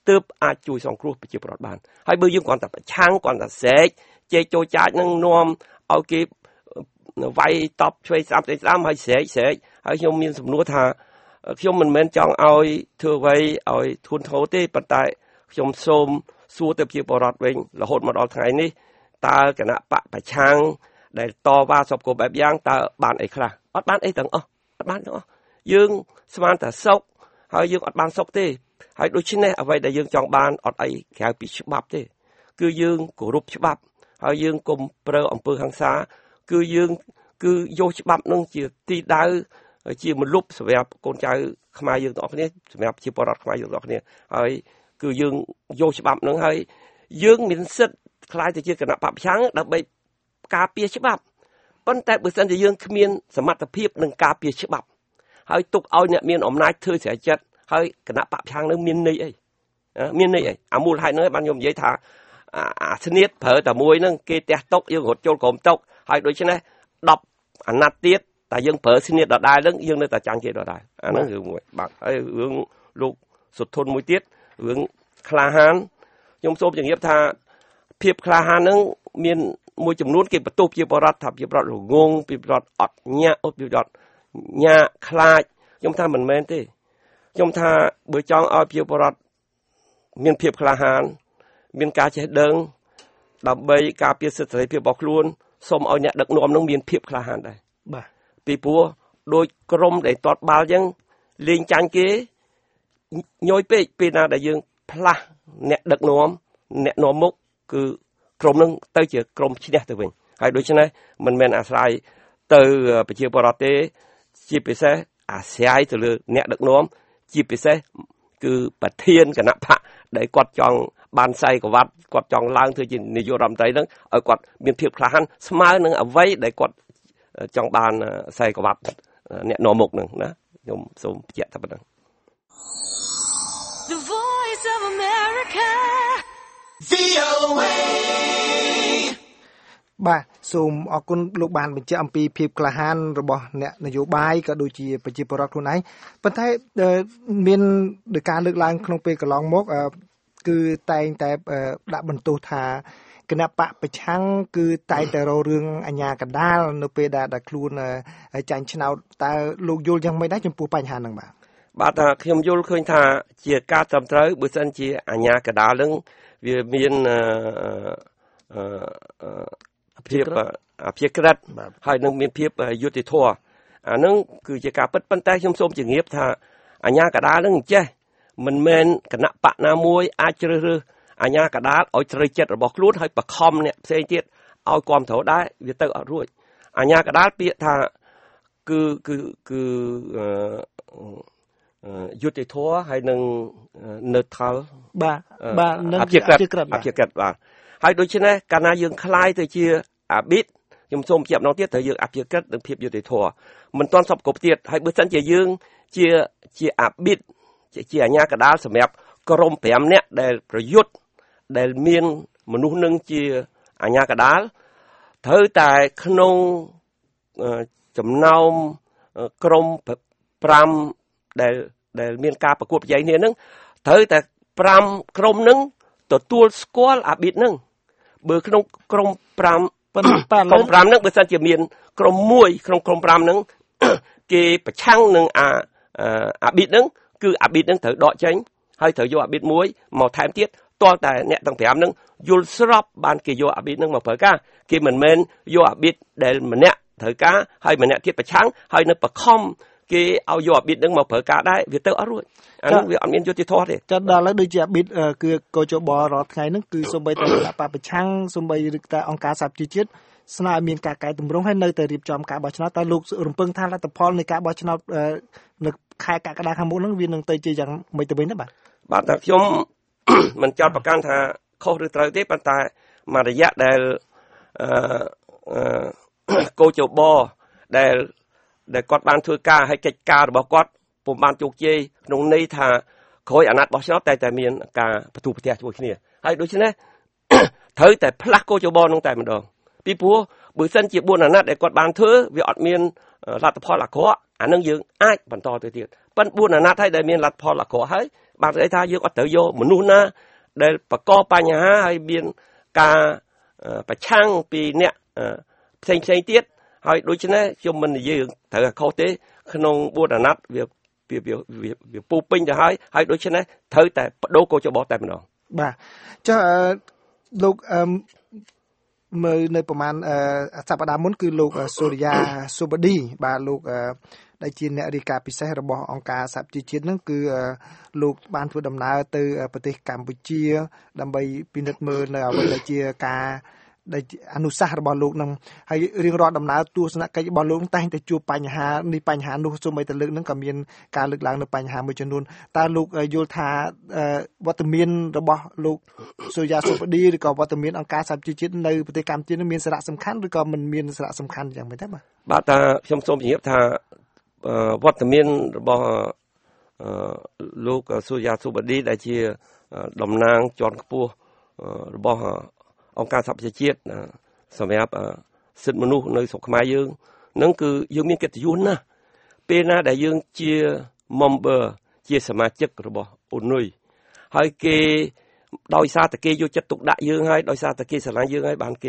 ទើបអាចជួយសង្គ្រោះប្រជាពលរដ្ឋបានហើយបើយើងគ្រាន់តែប្រឆាំងគ្រាន់តែស្រែកជេរចូលចាចនឹងនាំឲ្យគេវាយតបឆ្វេងស្ដាំហើយស្រែកហើយខ្ញុំមានសំណួរថាខ្ញុំមិនមែនចង់ឲ្យធ្វើអ្វីឲ្យធួនធ្ងរទេប៉ុន្តែខ្ញុំសូមសួរទៅប្រជាពលរដ្ឋវិញរហូតមកដល់ថ្ងៃនេះតើគណៈបកប្រឆាំងដែលតវ៉ាសពគោបែបយ៉ាងតើបានអីខ្លះអត់បានអីទាំងអស់អត់បានទាំងអស់យើងស្មានតែសុខហើយយើងអត់បានសុខទេហើយដូច្នេះអ្វីដែលយើងចង់បានអត់អីក្រៅពីច្បាប់ទេគឺយើងគោរពច្បាប់ហើយយើងកុំប្រើអំពើហិង្សាគឺយើងគឺយកច្បាប់នឹងជាទីដៅជាមលុបសម្រាប់កូនចៅខ្មែរយើងទាំងអស់គ្នាសម្រាប់ជាបរិបទខ្មែរយើងទាំងអស់គ្នាហើយគឺយើងយកច្បាប់នឹងហើយយើងមានសិទ្ធិខ្លាយទៅជាគណៈបព្វឆាំងដើម្បីការពារច្បាប់ប៉ុន្តែបើសិនជាយើងគ្មានសមត្ថភាពនឹងការពារច្បាប់ហើយទុកឲ្យអ្នកមានអំណាចធ្វើស្រេចចិត្តហើយគណៈបព្វឆាំងនឹងមានន័យអីអាមូលហេតុហ្នឹងបានខ្ញុំនិយាយថាអាស្នៀតប្រើតែមួយហ្នឹងគេទះតុកយើងរត់ចូលក្រុមតុកហើយដូច្នេះ10អាណត្តិទៀតតែយើងប្រើស្នៀតដដែលហ្នឹងយើងនៅតែចាញ់គេដដែលអាហ្នឹងរឿងមួយបាទហើយរឿងលោកសុធនមួយទៀតរឿងក្លាហានខ្ញុំសូមជម្រាបថាភាពក្លាហានហ្នឹងមានមួយចំនួនគេបន្ទោសជាបរដ្ឋថាជាបរដ្ឋរងងពីបរដ្ឋអត់ញាក់ពីបរដ្ឋញ៉ាខ្លាចខ្ញុំថាមិនមែនទេខ្ញុំថាបើចង់ឲ្យជាបរដ្ឋមានភាពក្លាហានមានការចេះដឹងដើម្បីការពារសិទ្ធិសេរីភាពរបស់ខ្លួនសូមឲ្យអ្នកដឹកនាំនឹងមានភាពក្លាហានដែរបាទពីព្រោះដោយក្រុមដែលទាត់បាល់អញ្ចឹងលេងចាញ់គេញយពេកពេលណាដែលយើងផ្លាស់អ្នកដឹកនាំអ្នកនាំមុខគឺក្រុមនឹងទៅជាក្រុមឈ្នះទៅវិញហើយដូច្នេះមិនមែនអាស្រ័យទៅប្រជាពលរដ្ឋទេជាពិសេសអាស្រ័យទៅលើអ្នកដឹកនាំជាពិសេសគឺប្រធានគណៈបកដែលគាត់ចង់បានខ្សែក្រវ៉ាត់គាត់ចង់ឡើងធ្វើជានាយករដ្ឋមន្ត្រីហ្នឹងឲ្យគាត់មានភាពក្លាហានស្មើនឹងអ្វីដែលគាត់ចង់បានខ្សែក្រវ៉ាត់អ្នកនាំមុខហ្នឹងណាខ្ញុំសូមបញ្ជាក់តែប៉ុណ្្នឹង The Voice of America VOA បាទសូមអរគុណលោកបានបញ្ជាក់អំពីភាពក្លាហានរបស់អ្នកនយោបាយក៏ដូចជាប្រជាពលរដ្ឋខ្លួនឯងប៉ុន្តែមានដោយការលើកឡើងក្នុងពេលកន្លងមកគឺតែងតែដាក់បន្ទោសថាគណៈបកប្រឆាំងគឺតែងតែរករឿងអញ្ញាកណ្ដាលនៅពេលដែលខ្លួនចាញ់ឆ្នោតតើលោកយល់យ៉ាងម៉េចដែរចំពោះបញ្ហាហ្នឹងបាទថាខ្ញុំយល់ឃើញថាជាការត្រឹមត្រូវបើសិនជាអញ្ញាកណ្ដាលហ្នឹងវាមានភាពអភិក្រិតហើយនឹងមានភាពយុត្តិធម៌អានឹងគឺជាការពិតប៉ុន្តែខ្ញុំសូមជម្រាបថាអញ្ញាកណ្ដាលនឹងអញ្ចេះមិនមែនគណៈបកណាមួយអាចជ្រើសរើសអញ្ញាកណ្ដាលឲ្យត្រូវចិត្តរបស់ខ្លួនហើយបខំអ្នកផ្សេងទៀតឲ្យគ្រប់គ្រងដែរវាទៅអត់រួចអញ្ញាកណ្ដាលពាក្យថាគឺយុត្តិធម៌ហើយនឹង neutral បាទនឹងអភិក្រិតបាទហើយដូច្នេះកាលណាយើងคล้ายទៅជាអាប៊ីតខ្ញុំសូមបញ្ជាក់ម្ដងទៀតត្រូវយើងអភិក្រិតនិងភាពយុត្តិធម៌មិនទាន់សពគ្រប់ទៀតហើយបើសិនជាយើងជាអាប៊ីតជាអាជ្ញាកណ្ដាលសម្រាប់ក្រុម5នាក់ដែលប្រយុទ្ធដែលមានមនុស្សនឹងជាអាជ្ញាកណ្ដាលត្រូវតែក្នុងចំណោមក្រុម5ដែលមានការប្រកួតប្រជែងគ្នានឹងត្រូវតែ5ក្រុមនឹងទទួលស្គាល់អាប៊ីតនឹងបើក្នុងក្រុម5ប៉ុន្តែក្រុម5នឹងបើសិនជាមានក្រុម1ក្នុងក្រុម5នឹងគេប្រឆាំងនឹងអាប៊ីតនឹងគឺអាប៊ីតនឹងត្រូវដកចេញហើយត្រូវយកអាប៊ីតមួយមកថែមទៀតទាល់តែអ្នកទាំង5នឹងយល់ស្របបានគេយកអាប៊ីតនឹងមកប្រើការគេមិនមែនយកអាប៊ីតដែលម្នាក់ត្រូវការហើយម្នាក់ទៀតប្រឆាំងហើយនៅបខំគេឲ្យយកអាប៊ីតនឹងមកប្រើការដែរវាទៅអត់រួចអានោះវាអត់មានយុត្តិធម៌ទេចាដល់ហើយដូចជាអាប៊ីតគឺកោជបរាល់ថ្ងៃហ្នឹងគឺសូម្បីតែគណៈបកប្រឆាំងសូម្បីឬតែអង្គការសហប្រជាជាតិស្នើឲ្យមានការកែតម្រង់ហើយនៅតែរៀបចំការបោះឆ្នោតតើលោករំពឹងថាលទ្ធផលនៃការបោះឆ្នោតនៅខែកក្កដាខាងមុខហ្នឹងវានឹងទៅជាយ៉ាងម៉េចទៅវិញណាបាទតែខ្ញុំមិនចោទប្រកាន់ថាខុសឬត្រូវទេប៉ុន្តែមួយរយៈដែលកោជបដែលគាត់បានធ្វើការឲ្យកិច្ចការរបស់គាត់ពុំបានជោគជ័យក្នុងន័យថាក្រោយអាណត្តិបោះឆ្នោតតែមានការបន្ទូប្រទះជាមួយគ្នាហើយដូច្នេះត្រូវតែផ្លាស់កោជបនឹងតែម្ដងពីព្រោះបើសិនជា4អាណត្តិដែលគាត់បានធ្វើវាអត់មានលទ្ធផលអាក្រក់អានឹងយើងអាចបន្តទៅទៀតប៉ុន្តែ4អាណត្តិហើយដែលមានលទ្ធផលអាក្រក់ហើយបានន័យថាយើងអត់ត្រូវយកមនុស្សណាដែលបង្កបញ្ហាហើយមានការប្រឆាំងពីអ្នកផ្សេងទៀតហើយដូច្នេះខ្ញុំមិននិយាយត្រូវខុសទេក្នុង4អាណត្តិវាពូពេញទៅហើយដូច្នេះត្រូវតែបដូរកោចបោតែម្ដងបាទចុះលោកមើលនៅប្រហែលសប្តាហ៍មុនគឺលោកសូរិយាសុបឌីបាទលោកដែលជាអ្នករាយការណ៍ពិសេសរបស់អង្គការសហប្រជាជាតិហ្នឹងគឺលោកបានធ្វើដំណើរទៅប្រទេសកម្ពុជាដើម្បីពិនិត្យមើលនៅអ្វីដែលជាការដែលអនុសាសន៍របស់លោកនឹងហើយរៀងរាល់ដំណើរទស្សនកិច្ចរបស់លោកតែងតែជួបបញ្ហានេះបញ្ហានោះសូម្បីតែលើកនឹងក៏មានការលើកឡើងនៅបញ្ហាមួយចំនួនតើលោកយល់ថាវត្តមានរបស់លោកសូរិយាសុបឌីឬក៏វត្តមានអង្គការសហប្រជាជាតិនៅប្រទេសកម្ពុជានឹងមានសារៈសំខាន់ឬក៏មិនមានសារៈសំខាន់យ៉ាងម៉េចទេបាទតាខ្ញុំសូមជម្រាបថាវត្តមានរបស់លោកសូរិយាសុបឌីដែលជាតំណាងជាន់ខ្ពស់របស់អង្គការសហប្រជាជាតិសម្រាប់សិទ្ធិមនុស្សនៅស្រុកខ្មែរយើងនឹងគឺយើងមានកិត្តិយសណាស់ពេលណាដែលយើងជា member ជាសមាជិករបស់អូនុយហើយគេដោយសារតែគេយកចិត្តទុកដាក់យើងហើយដោយសារតែគេស្រឡាញ់យើងហើយបានគេ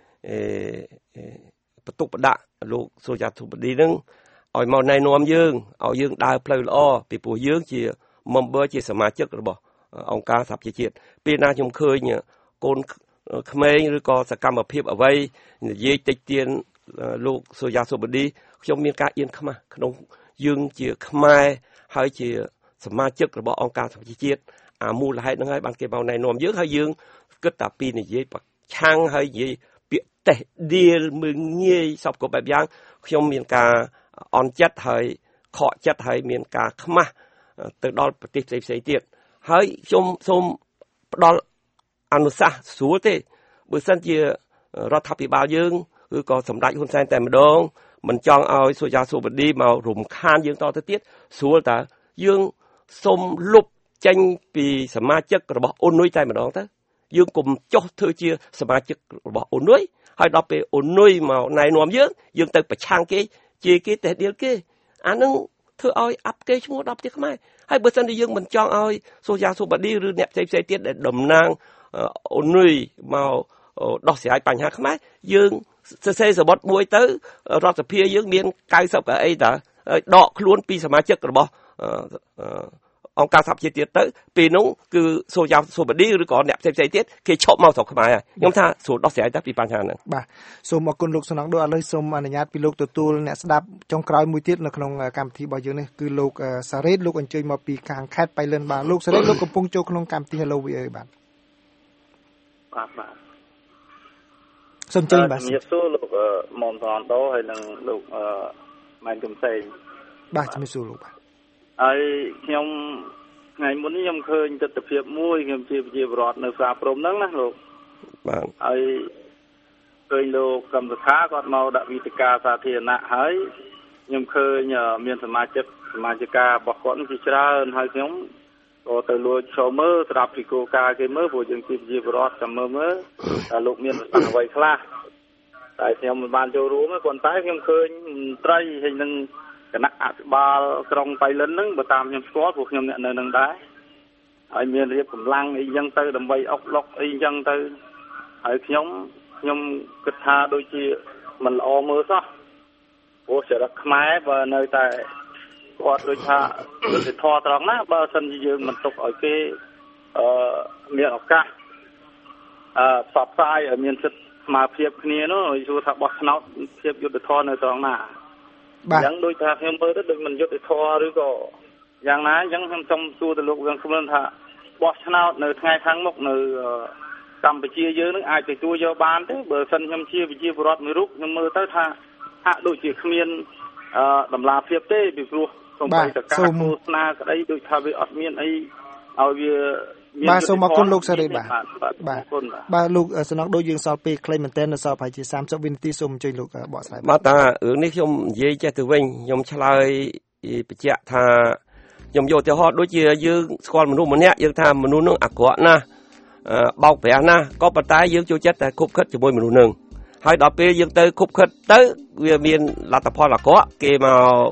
បន្ទុកបដាក់លោកសូរិយាសុបឌីនឹងឲ្យមកណែនាំយើងឲ្យយើងដើរផ្លូវល្អពីព្រោះយើងជា member ជាសមាជិករបស់អង្គការសហប្រជាជាតិពេលណាខ្ញុំឃើញកូនក្មេងឬក៏សកម្មភាពអ្វីនិយាយតិចទៀនលោកសូរិយាសុបឌីខ្ញុំមានការអៀនខ្មាស់ក្នុងយើងជាខ្មែរហើយជាសមាជិករបស់អង្គការសហប្រជាជាតិមូលហេតុហ្នឹងហើយបានគេមកណែនាំយើងហើយយើងគិតតែពីនិយាយប្រឆាំងហើយនិយាយពាក្យតេះឌៀលមើងងាយសពគ្រប់បែបយ៉ាងខ្ញុំមានការអន់ចិត្តហើយខកចិត្តហើយមានការខ្មាស់ទៅដល់ប្រទេសផ្សេងទៀតហើយខ្ញុំសូមផ្ដល់អនុសាសន៍ស្រួលទេបើសិនជារដ្ឋាភិបាលយើងឬក៏សម្ដេចហ៊ុនសែនតែម្ដងមិនចង់ឲ្យសូរិយាសុបឌីមករំខានយើងតទៅទៀតស្រួលតើយើងសូមលុបចេញពីសមាជិករបស់អូនុយតែម្ដងទៅយើងកុំចុះធ្វើជាសមាជិករបស់អូនុយហើយដល់ពេលអូនុយមកណែនាំយើងទៅប្រឆាំងគេជាគេតេះដៀលគេអានឹងធ្វើឲ្យអាប់គេឈ្មោះដល់ប្រទេសខ្មែរហើយបើសិនជាយើងមិនចង់ឲ្យសូរិយាសុបឌីឬអ្នកផ្សេងទៀតដែលតំណាងអូនុយមកដោះស្រាយបញ្ហាខ្មែរយើងសរសេរសបុតមួយទៅរដ្ឋសភាយើងមាន90កៅអីតើដកខ្លួនពីសមាជិករបស់អង្គការសហប្រជាជាតិទៅពេលនោះគឺសូរិយាសុបឌីឬក៏អ្នកផ្សេងទៀតគេឈប់មកស្រុកខ្មែរហើយខ្ញុំថាស្រួលដោះស្រាយតែពីបញ្ហាហ្នឹងបាទសូមអរគុណលោកសំណងដូចឥឡូវសូមអនុញ្ញាតពីលោកទទួលអ្នកស្ដាប់ចុងក្រោយមួយទៀតនៅក្នុងកម្មវិធីរបស់យើងនេះគឺលោកសារ៉េតលោកអញ្ជើញមកពីខាងខេត្តបៃលិនបាទលោកសារ៉េតលោកកំពុងចូលក្នុងកម្មវិធី Hello VA បាទសូមអញ្ជើញបាទជំរាបសួរលោកមុំត្រង់តោហើយនឹងលោកម៉ែនកំសែងបាទជំរាបសួរលោកបាទហើយខ្ញុំថ្ងៃមុននេះខ្ញុំឃើញទស្សនវិជ្ជាមួយខ្ញុំជាប្រជាពលរដ្ឋនៅផ្សារព្រំហ្នឹងណាលោកបាទហើយឃើញលោកកម្មសខាគាត់មកដាក់វិទ្យាសាធារណៈហើយខ្ញុំឃើញមានសមាជិការបស់គាត់ជាច្រើនហើយខ្ញុំក៏ទៅលួចចូលមើលស្ដាប់ពីគោលការណ៍គេមើលព្រោះយើងជាប្រជាពលរដ្ឋចាំមើលថាលោកមានប្រសាសន៍អ្វីខ្លះតែខ្ញុំមិនបានចូលរួមទេប៉ុន្តែខ្ញុំឃើញមន្ត្រីហើយនឹងគណៈអភិបាលក្រុងបៃលិនហ្នឹងបើតាមខ្ញុំស្គាល់ព្រោះខ្ញុំអ្នកនៅនឹងដែរហើយមានរៀបកម្លាំងអីចឹងទៅដើម្បីអុកឡុកអីចឹងទៅហើយខ្ញុំគិតថាដូចជាមិនល្អមើលសោះព្រោះចរិតខ្មែរបើនៅតែគាត់ដូចថាយុត្តិធម៌ត្រង់ណាបើសិនជាយើងមិនទុកឲ្យគេមានឱកាសផ្សព្វផ្សាយឲ្យមានសិទ្ធិស្មើភាពគ្នានោះយល់ថាបោះឆ្នោតភាពយុត្តិធម៌នៅត្រង់ណាយ៉ាងដូចថាខ្ញុំមើលទៅដូចមិនយុត្តិធម៌ឬក៏យ៉ាងណាអញ្ចឹងខ្ញុំសូមសួរទៅលោកវាងគ្មានថាបោះឆ្នោតនៅថ្ងៃខាងមុខនៅកម្ពុជាយើងនឹងអាចទទួលយកបានទេបើសិនខ្ញុំជាប្រជាពលរដ្ឋមួយរូបខ្ញុំមើលទៅថាហាក់ដូចជាគ្មានតម្លាភាពទេពីព្រោះសូម្បីតែការឃោសនាក្តីដូចថាវាអត់មានអីឲ្យវាបាទសូមអរគុណលោកសារីបាទលោកសំណងដូចយើងសល់ពេលខ្លីមែនទែននៅសល់ប្រហែលជា30វិនាទីសូមអញ្ជើញលោកបកស្រាយបាទតារឿងនេះខ្ញុំនិយាយចេះទៅវិញខ្ញុំឆ្លើយបញ្ជាក់ថាខ្ញុំយកទៅហត់ដូចជាយើងស្គាល់មនុស្សម្នាក់យើងថាមនុស្សនឹងអាក្រក់ណាស់បោកប្រាស់ណាស់ក៏ប៉ុន្តែយើងចូលចិត្តតែគប់ខិតជាមួយមនុស្សនឹងហើយដល់ពេលយើងទៅគប់ខិតទៅវាមានលទ្ធផលអាក្រក់គេមក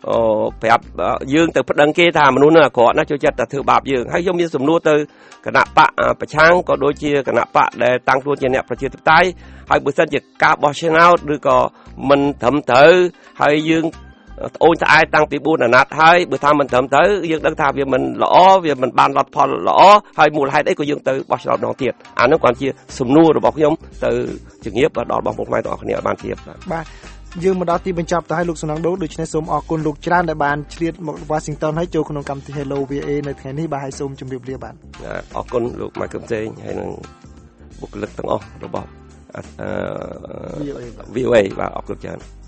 ប្រាប់យើងទៅប្តឹងគេថាមនុស្សនឹងអាក្រក់ណាចូលចិត្តតែធ្វើបាបយើងហើយខ្ញុំមានសំណួរទៅគណៈបកប្រឆាំងក៏ដូចជាគណៈបកដែលតាំងខ្លួនជាអ្នកប្រជាធិបតេយ្យហើយបើសិនជាការបោះឆ្នោតឬក៏មិនត្រឹមត្រូវហើយយើងអូនត្អែតាំងពី4អាណត្តិហើយបើថាមិនត្រឹមត្រូវយើងដឹងថាវាមិនល្អវាមិនបានលទ្ធផលល្អហើយមូលហេតុអីក៏យើងទៅបោះឆ្នោតម្ដងទៀតអានោះគាត់ជាសំណួររបស់ខ្ញុំទៅជំរាបដល់បងប្អូនខ្មែរទាំងអស់គ្នាឲ្យបានជ្រាបបាទយើងមកដល់ទីបញ្ចប់ទៅហើយលោកសំណងដូដូច្នេះសូមអរគុណលោកច្រើនដែលបានឆ្លៀតមក Washington ហើយចូលក្នុងកម្មវិធី Hello VA នៅថ្ងៃនេះបាទហើយសូមជម្រាបលាបាទអរគុណលោកម៉ៃកឹមសេងហើយនឹងបុគ្គលិកទាំងអស់របស់VOA បាទអរគុណច្រើន